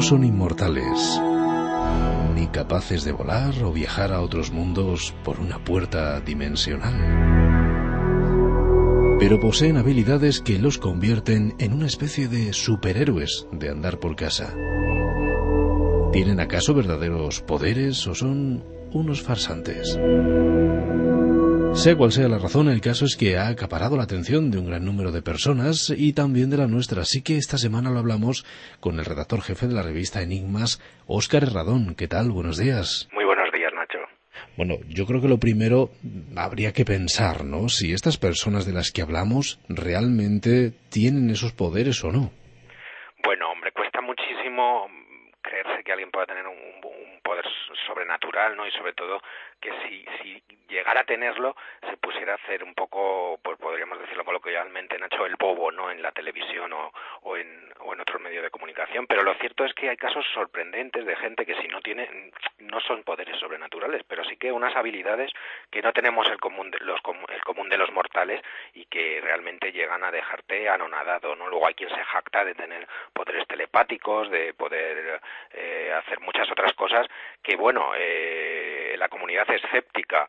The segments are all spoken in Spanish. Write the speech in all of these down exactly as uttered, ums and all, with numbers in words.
son inmortales, ni capaces de volar o viajar a otros mundos por una puerta dimensional, pero poseen habilidades que los convierten en una especie de superhéroes de andar por casa. ¿Tienen acaso verdaderos poderes o son unos farsantes? Sea cual sea la razón, el caso es que ha acaparado la atención de un gran número de personas y también de la nuestra. Así que esta semana lo hablamos con el redactor jefe de la revista Enigmas, Óscar Herradón. ¿Qué tal? Buenos días. Muy buenos días, Nacho. Bueno, yo creo que lo primero habría que pensar, ¿no? Si estas personas de las que hablamos realmente tienen esos poderes o no. Bueno, hombre, cuesta muchísimo creerse que alguien pueda tener un, un poder sobrenatural, ¿no? Y sobre todo que si, si llegara a tenerlo, se pusiera a hacer un poco, pues podríamos decirlo coloquialmente, Nacho, el bobo, ¿no? En la televisión o, o, en, o en otros medios de comunicación. Pero lo cierto es que hay casos sorprendentes de gente que si no tiene, no son poderes sobrenaturales, pero sí que unas habilidades que no tenemos el común de los, el común de los mortales y que realmente llegan a dejarte anonadado, ¿no? Luego hay quien se jacta de tener poderes telepáticos, de poder eh, hacer muchas otras cosas que, bueno, eh, la comunidad escéptica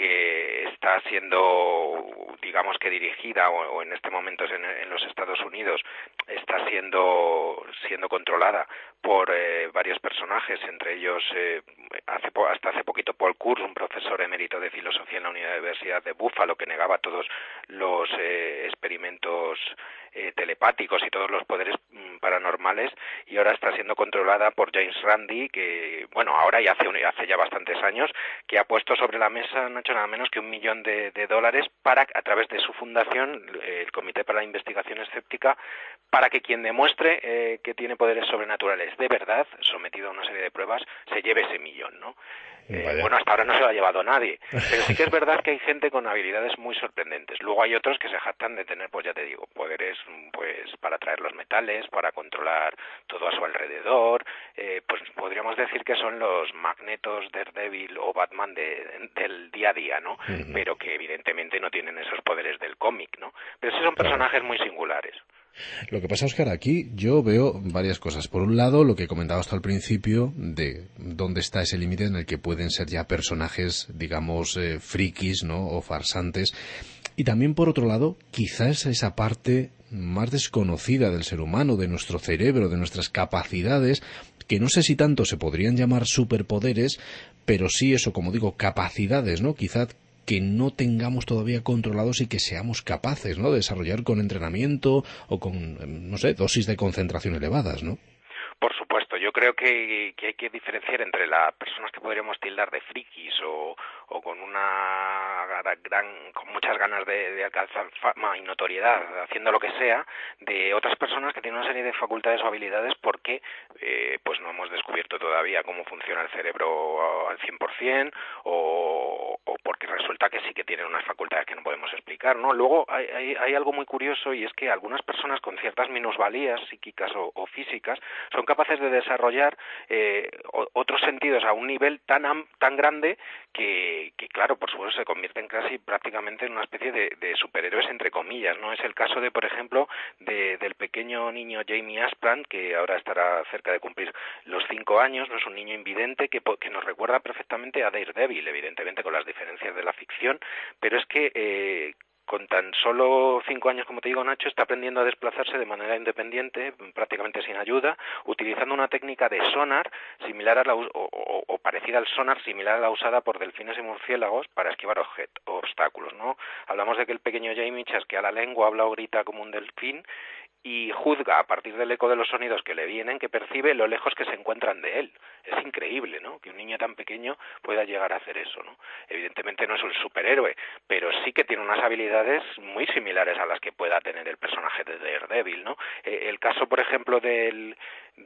que está siendo, digamos que dirigida o, o en este momento en, en los Estados Unidos está siendo siendo controlada por eh, varios personajes, entre ellos eh, hace po- hasta hace poquito Paul Kurz, un profesor emérito de filosofía en la Universidad de Buffalo que negaba todos los eh, experimentos eh, telepáticos y todos los poderes mm, paranormales, y ahora está siendo controlada por James Randi, que bueno, ahora y hace, un, hace ya bastantes años, que ha puesto sobre la mesa, no ha hecho nada menos que un millón de, de dólares para, a través de su fundación, el Comité para la Investigación Escéptica, para que quien demuestre eh, que tiene poderes sobrenaturales de verdad, sometido a una serie de pruebas, se lleve ese millón, ¿no? Eh, bueno, hasta ahora no se lo ha llevado nadie, pero sí que es verdad que hay gente con habilidades muy sorprendentes. Luego hay otros que se jactan de tener, pues ya te digo, poderes pues para traer los metales, para controlar todo a su alrededor, eh, pues podríamos decir que son los Magnetos, Daredevil o Batman de, del día a día, ¿no? Uh-huh. Pero que evidentemente no tienen esos poderes del cómic, ¿no? Pero sí son personajes muy singulares. Lo que pasa, Óscar, aquí yo veo varias cosas. Por un lado, lo que comentaba hasta al principio, de dónde está ese límite en el que pueden ser ya personajes, digamos, eh, frikis, ¿no? O farsantes. Y también, por otro lado, quizás esa parte más desconocida del ser humano, de nuestro cerebro, de nuestras capacidades, que no sé si tanto se podrían llamar superpoderes, pero sí eso, como digo, capacidades, ¿no? Quizás que no tengamos todavía controlados y que seamos capaces, ¿no?, de desarrollar con entrenamiento o con, no sé, dosis de concentración elevadas, ¿no? Por supuesto, yo creo que, que hay que diferenciar entre las personas que podríamos tildar de frikis o, o con una gran, con muchas ganas de, de alcanzar fama y notoriedad haciendo lo que sea, de otras personas que tienen una serie de facultades o habilidades porque eh, pues no hemos descubierto todavía cómo funciona el cerebro al cien por ciento o, o porque resulta que sí que tienen unas facultades que no podemos explicar, ¿no? Luego hay, hay, hay algo muy curioso, y es que algunas personas con ciertas minusvalías psíquicas o, o físicas son capaces de desarrollar eh, otros sentidos a un nivel tan tan grande que, que, claro, por supuesto, se convierten casi prácticamente en una especie de, de superhéroes, entre comillas, ¿no? Es el caso de, por ejemplo, de, del pequeño niño Jamie Aspran, que ahora estará cerca de cumplir los cinco años, ¿no? Es un niño invidente que, que nos recuerda perfectamente a Daredevil, evidentemente con las diferencias de la ficción, pero es que eh, con tan solo cinco años, como te digo, Nacho, está aprendiendo a desplazarse de manera independiente, prácticamente sin ayuda, utilizando una técnica de sonar similar a la o, o, o parecida al sonar, similar a la usada por delfines y murciélagos para esquivar objet, obstáculos, ¿no? Hablamos de que el pequeño Jamie chasquea la lengua, habla o grita como un delfín y juzga a partir del eco de los sonidos que le vienen, que percibe lo lejos que se encuentran de él. Es increíble, ¿no?, que un niño tan pequeño pueda llegar a hacer eso, ¿no? Evidentemente no es un superhéroe, pero sí que tiene unas habilidades muy similares a las que pueda tener el personaje de Daredevil, ¿no? Eh, el caso, por ejemplo, del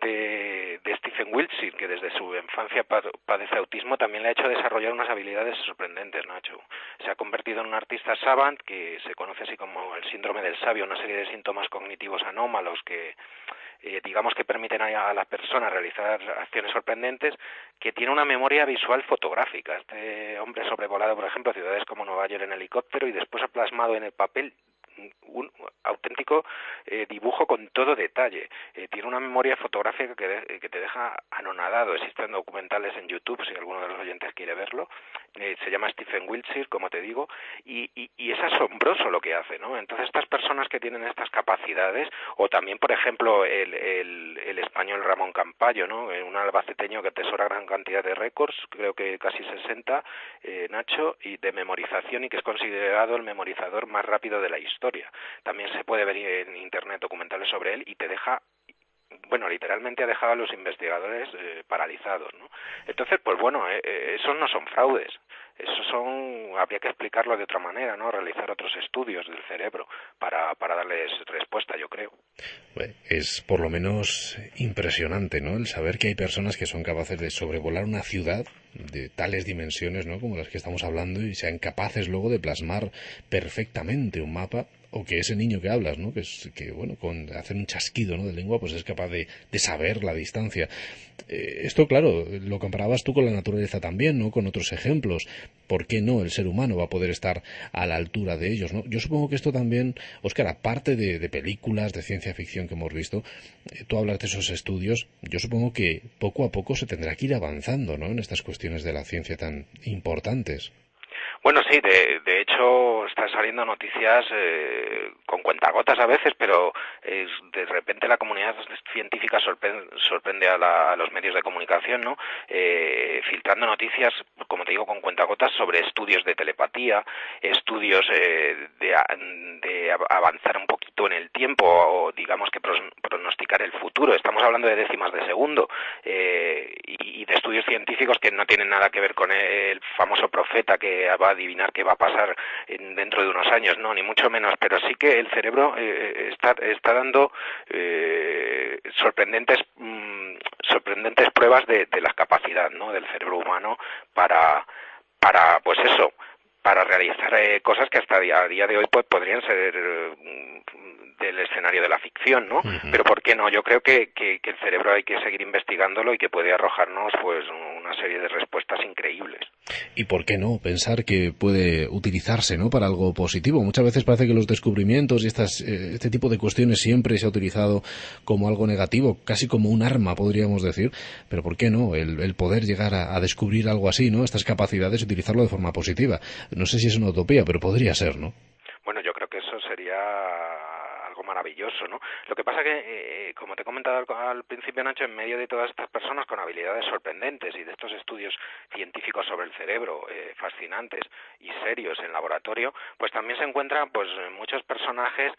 de, de Stephen Wiltshire, que desde su infancia padece autismo, también le ha hecho desarrollar unas habilidades sorprendentes, Nacho. Se ha convertido en un artista savant, que se conoce así como el síndrome del sabio, una serie de síntomas cognitivos anómalos que eh, digamos que permiten a, a la persona realizar acciones sorprendentes, que tiene una memoria visual fotográfica. Este hombre ha sobrevolado, por ejemplo, ciudades como Nueva York en helicóptero y después ha plasmado en el papel un auténtico eh, dibujo con todo detalle. Eh, tiene una memoria fotográfica que, de, que te deja anonadado. Existen documentales en YouTube, si alguno de los oyentes quiere verlo. Eh, se llama Stephen Wiltshire, como te digo, y, y, y es asombroso lo que hace, ¿no? Entonces, estas personas que tienen estas capacidades, o también, por ejemplo, el, el, el español Ramón Campayo, ¿no? Un albaceteño que atesora gran cantidad de récords, creo que casi sesenta, eh, Nacho, y de memorización, y que es considerado el memorizador más rápido de la historia. También se puede ver en internet documentales sobre él y te deja, bueno, literalmente ha dejado a los investigadores eh, paralizados, ¿no? Entonces, pues bueno, eh, eh, esos no son fraudes, esos son, habría que explicarlo de otra manera, ¿no? Realizar otros estudios del cerebro para, para darles respuesta, yo creo. Es por lo menos impresionante, ¿no? El saber que hay personas que son capaces de sobrevolar una ciudad de tales dimensiones, ¿no? Como las que estamos hablando, y sean capaces luego de plasmar perfectamente un mapa, o que ese niño que hablas, ¿no? Que es que bueno, con hacer un chasquido, ¿no? de lengua, pues es capaz de, de saber la distancia. Eh, esto, claro, lo comparabas tú con la naturaleza también, ¿no? Con otros ejemplos. ¿Por qué no el ser humano va a poder estar a la altura de ellos, ¿no? Yo supongo que esto también, Óscar, aparte de, de películas de ciencia ficción que hemos visto, eh, tú hablas de esos estudios, yo supongo que poco a poco se tendrá que ir avanzando, ¿no? En estas cuestiones de la ciencia tan importantes. Bueno, sí, de, de hecho están saliendo noticias eh, con cuentagotas a veces, pero eh, de repente la comunidad científica sorprende, sorprende a, la, a los medios de comunicación, ¿no? Eh, filtrando noticias, como te digo, con cuentagotas sobre estudios de telepatía, estudios eh, de, de avanzar un poquito en el tiempo, o digamos que pronosticar el futuro. Estamos hablando de décimas de segundo eh, y de estudios científicos que no tienen nada que ver con el famoso profeta que va a adivinar qué va a pasar en, dentro de unos años, no, ni mucho menos, pero sí que el cerebro eh, está, está dando eh, sorprendentes mmm, sorprendentes pruebas de, de la capacidad, ¿no? Del cerebro humano para, para pues eso, para realizar eh, cosas que hasta a día de hoy pues podrían ser eh, del escenario de la ficción, ¿no? Uh-huh. Pero ¿por qué no? Yo creo que, que, que el cerebro hay que seguir investigándolo y que puede arrojarnos pues una serie de respuestas increíbles. ¿Y por qué no? Pensar que puede utilizarse, ¿no? Para algo positivo. Muchas veces parece que los descubrimientos y estas, eh, este tipo de cuestiones siempre se ha utilizado como algo negativo, casi como un arma, podríamos decir. Pero ¿por qué no? El, el poder llegar a, a descubrir algo así, ¿no? Estas capacidades y utilizarlo de forma positiva. No sé si es una utopía, pero podría ser, ¿no? Bueno, yo creo que eso sería maravilloso, ¿no? Lo que pasa que, eh, como te he comentado al, al principio, Nacho, en medio de todas estas personas con habilidades sorprendentes y de estos estudios científicos sobre el cerebro eh, fascinantes y serios en laboratorio, pues también se encuentran pues muchos personajes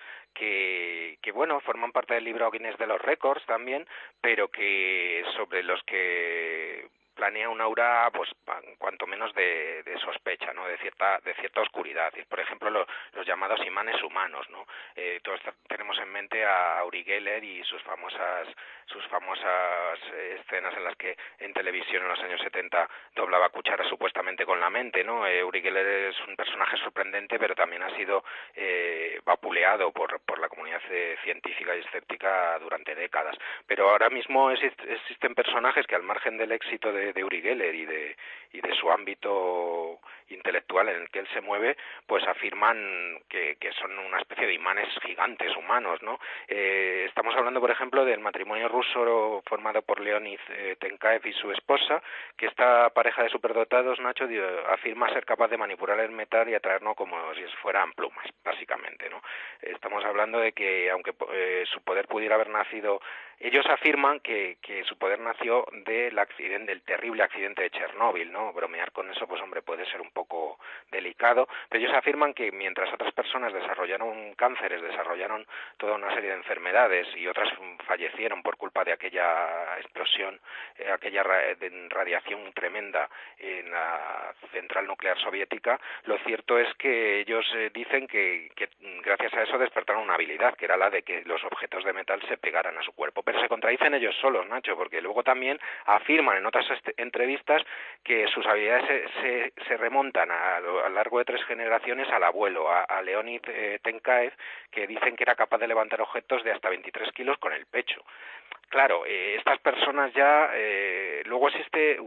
que, que bueno, forman parte del libro Guinness de los récords también, pero que sobre los que planea un aura, pues, cuanto menos de, de sospecha, ¿no? De cierta, de cierta oscuridad. Y, por ejemplo, lo, los llamados imanes humanos, ¿no? Eh, todos tenemos en mente a Uri Geller y sus famosas, sus famosas escenas en las que en televisión en los años setenta doblaba cuchara supuestamente con la mente, ¿no? Eh, Uri Geller es un personaje sorprendente, pero también ha sido eh, vapuleado por, por la comunidad eh, científica y escéptica durante décadas. Pero ahora mismo exist, existen personajes que, al margen del éxito de de Uri Geller y de y de su ámbito intelectual en el que él se mueve, pues afirman que, que son una especie de imanes gigantes humanos, ¿no? Eh, estamos hablando, por ejemplo, del matrimonio ruso formado por Leonid eh, Tenkaev y su esposa, que esta pareja de superdotados, Nacho, afirma ser capaz de manipular el metal y atraernos como si fueran plumas, básicamente, ¿no? Estamos hablando de que, aunque eh, su poder pudiera haber nacido, ellos afirman que, que su poder nació del accidente, del terrible accidente de Chernóbil, ¿no? Bromear con eso, pues hombre, puede ser un poco delicado, pero ellos afirman que mientras otras personas desarrollaron cánceres, desarrollaron toda una serie de enfermedades y otras fallecieron por culpa de aquella explosión, eh, aquella ra- de radiación tremenda en la central nuclear soviética, lo cierto es que ellos eh, dicen que, que gracias a eso despertaron una habilidad, que era la de que los los objetos de metal se pegaran a su cuerpo. Pero se contradicen ellos solos, Nacho, porque luego también afirman en otras entrevistas que sus habilidades se, se, se remontan a, a lo largo de tres generaciones al abuelo, a, a Leonid eh, Tenkaev, que dicen que era capaz de levantar objetos de hasta veintitrés kilos con el pecho. Claro, eh, estas personas ya... Eh, luego existe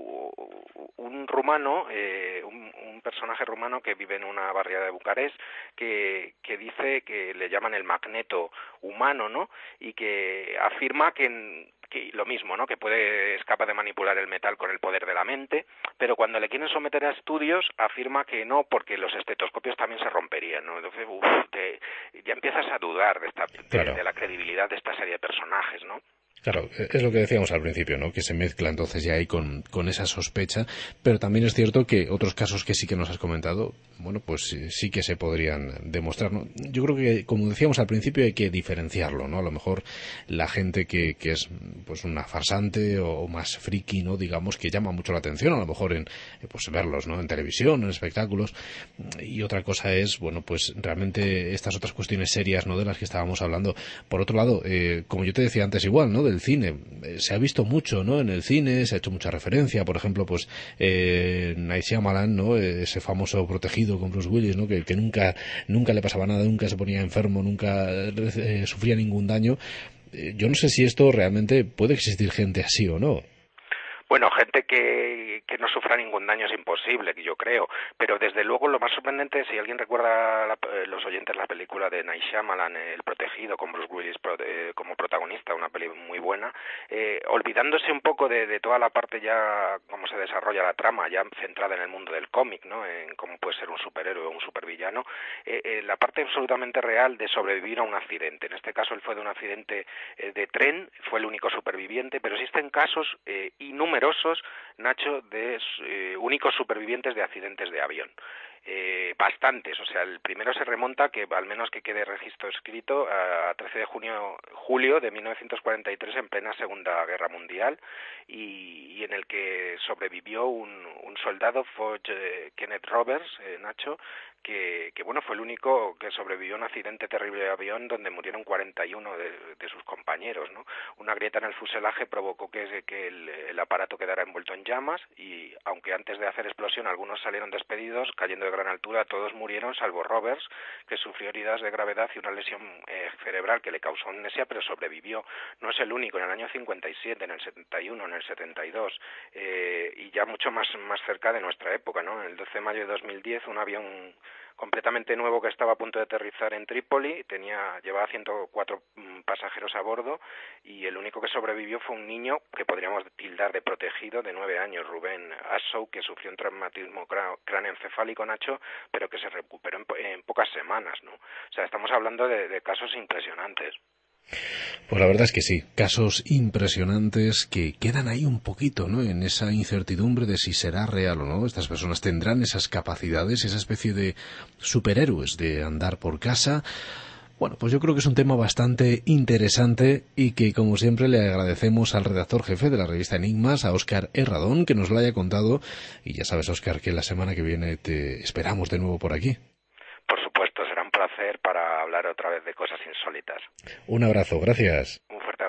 un rumano, eh, un, un personaje rumano que vive en una barriada de Bucarest, que, que dice que le llaman el magneto humano, ¿no? Y que afirma que... que lo mismo, ¿no? Que puede, es capaz de manipular el metal con el poder de la mente, pero cuando le quieren someter a estudios afirma que no, porque los estetoscopios también se romperían, ¿no? Entonces, uf, te, ya empiezas a dudar de, esta, claro. de, de la credibilidad de esta serie de personajes, ¿no? Claro, es lo que decíamos al principio, ¿no? Que se mezcla entonces ya ahí con, con esa sospecha, pero también es cierto que otros casos que sí que nos has comentado, bueno, pues sí, sí que se podrían demostrar, ¿no? Yo creo que, como decíamos al principio, hay que diferenciarlo, ¿no? A lo mejor la gente que, que es pues una farsante o, o más friki, ¿no? Digamos, que llama mucho la atención, a lo mejor en pues verlos, ¿no? En televisión, en espectáculos, y otra cosa es, bueno, pues realmente estas otras cuestiones serias, ¿no? De las que estábamos hablando. Por otro lado, eh, como yo te decía antes igual, ¿no? del cine. Se ha visto mucho, ¿no? En el cine, se ha hecho mucha referencia, por ejemplo, pues eh, Night Shyamalan, ¿no? Ese famoso Protegido con Bruce Willis, ¿no? Que, que nunca nunca le pasaba nada, nunca se ponía enfermo, nunca eh, sufría ningún daño. Eh, yo no sé si esto realmente puede existir gente así o no. Bueno, gente que, que no sufra ningún daño es imposible, yo creo, pero desde luego lo más sorprendente, si alguien recuerda la, los oyentes la película de Night Shyamalan, El Protegido, con Bruce Willis eh, como protagonista, una peli muy buena, eh, olvidándose un poco de, de toda la parte ya, cómo se desarrolla la trama, ya centrada en el mundo del cómic, ¿no? En cómo puede ser un superhéroe o un supervillano, eh, eh, la parte absolutamente real de sobrevivir a un accidente. En este caso él fue de un accidente eh, de tren, fue el único superviviente, pero existen casos eh, innumerables, Nacho, de eh, únicos supervivientes de accidentes de avión. Eh, bastantes, o sea, el primero se remonta, que al menos que quede registro escrito, a trece de junio, julio de mil novecientos cuarenta y tres, en plena Segunda Guerra Mundial, y, y en el que sobrevivió un, un soldado, Foch eh, Kenneth Roberts, eh, Nacho, que, que bueno, fue el único que sobrevivió a un accidente terrible de avión donde murieron cuarenta y uno de, de sus compañeros, ¿no? Una grieta en el fuselaje provocó que, que el, el aparato quedara envuelto en llamas, y aunque antes de hacer explosión algunos salieron despedidos, cayendo de gran altura, todos murieron salvo Roberts, que sufrió heridas de gravedad y una lesión eh, cerebral que le causó amnesia, pero sobrevivió. No es el único. En el año cincuenta y siete, en el setenta y uno, en el setenta y dos, eh, y ya mucho más, más cerca de nuestra época, ¿no? El doce de mayo de dos mil diez, un avión completamente nuevo que estaba a punto de aterrizar en Trípoli, tenía, llevaba ciento cuatro pasajeros a bordo, y el único que sobrevivió fue un niño que podríamos tildar de protegido, de nueve años, Rubén Assow, que sufrió un traumatismo cráneoencefálico, Nacho, pero que se recuperó en, po en pocas semanas, ¿no? O sea, estamos hablando de, de casos impresionantes. Pues la verdad es que sí, casos impresionantes que quedan ahí un poquito, ¿no? En esa incertidumbre de si será real o no. Estas personas tendrán esas capacidades, esa especie de superhéroes de andar por casa. Bueno, pues yo creo que es un tema bastante interesante y que, como siempre, le agradecemos al redactor jefe de la revista Enigmas, a Óscar Herradón, que nos lo haya contado. Y ya sabes, Óscar, que la semana que viene te esperamos de nuevo por aquí. Por supuesto, será un placer para hablar otra vez de cosas insólitas. Un abrazo, gracias. Un fuerte